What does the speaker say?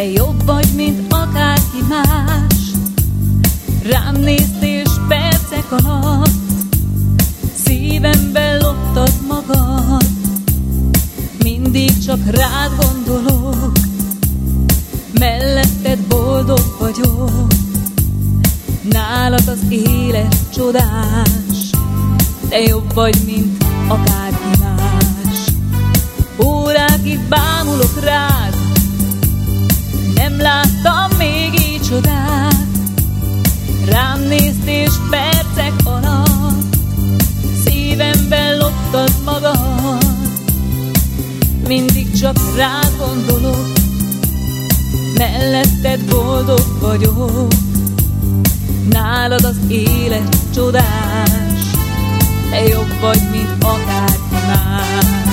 te jobb vagy, mint akárki más. Rám néztél s percek alatt szívemben loptad magad. Mindig csak rád gondolok, melletted boldog vagyok. Nálad az élet csodás, te jobb vagy, mint akárki más. Órákig bámulok rád, nem láttam még így csodát. Rám néztél s percek alatt szívemben loptad magad. Mindig csak rád gondolok, melletted boldog vagyok. Nálad az élet csodás, te jobb vagy, mint akárki más.